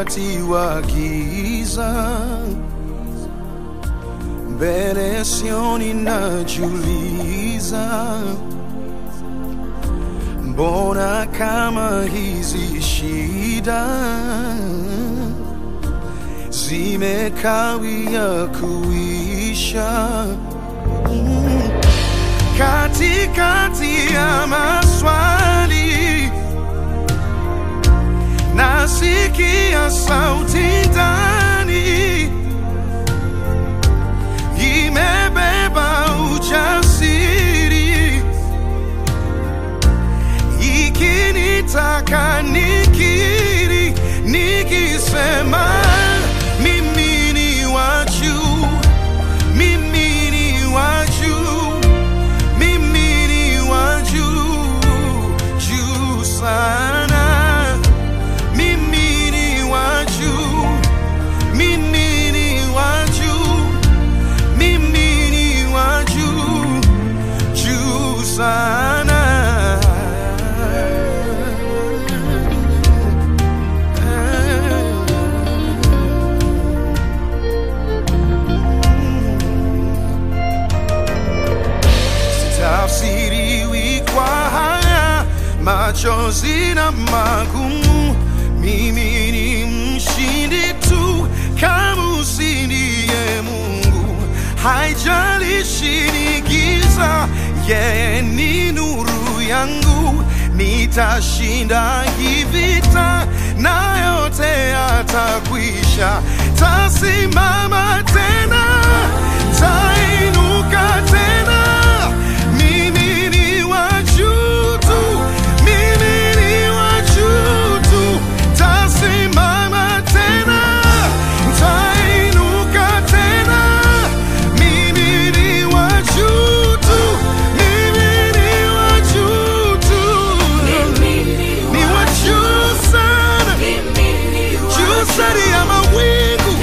wakati wa giza, mbele sioni najiuliza, mbona kama hizi shida zimekawia kuisha? Katikati ya maswali nasikia sauti ndani, imebeba ujasiri, ikinitaka nikiri, nikisema mimi ni wa juu, mimi ni wa juu, mimi ni wa juu, juu sana. Mimi ni wa juu, mimi ni wa juu, mimi ni wa juu, juu sana. Sitafsiriwi kwa haya machozi na magumu, mimi ni mshindi tu kama usindiye Mungu. Haijalishi ni giza, yeye ni nuru yangu. Nitashinda hii vita na yote yatakwisha. Tasimama tena, tainuka tena. Mimi ni wa juu tu, mimi ni wa juu tu. Tasimama tena, tainuka tena. Mimi ni wa juu tu, mimi ni wa juu tu. Ni wa juu sana, juu sana ya mawingu,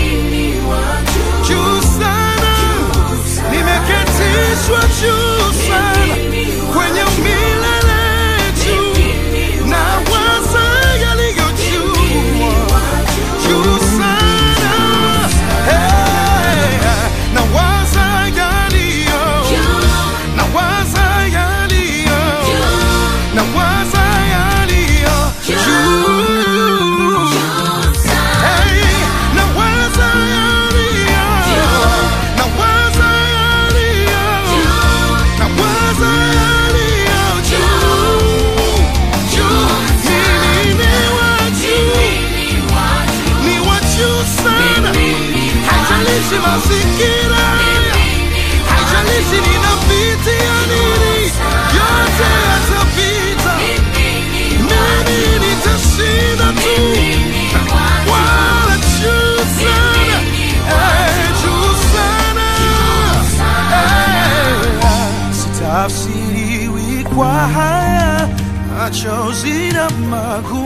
juu sana. Nimeketishwa juu sana kwenye milele juu, na waza yaliyo juu, juu sana. Hey, na waza yaliyo, na waza yaliyo, na waza yaliyo juu. Hey, na waza yaliyo, na waza yaliyo, na waza yaliyo juu, juu. Mimi ni wa juu, ni wa juu sana. Haijalishi mazingira, haijalishi ninapitia nini, yote yatapita. Mimi nitashinda tu, wala juu sana, juu sana. Sitafsiriwi kwa haya machozi na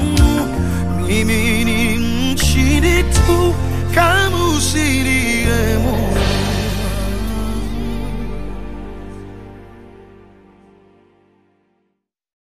magumu, mimi ni mshindi tu kama usindiye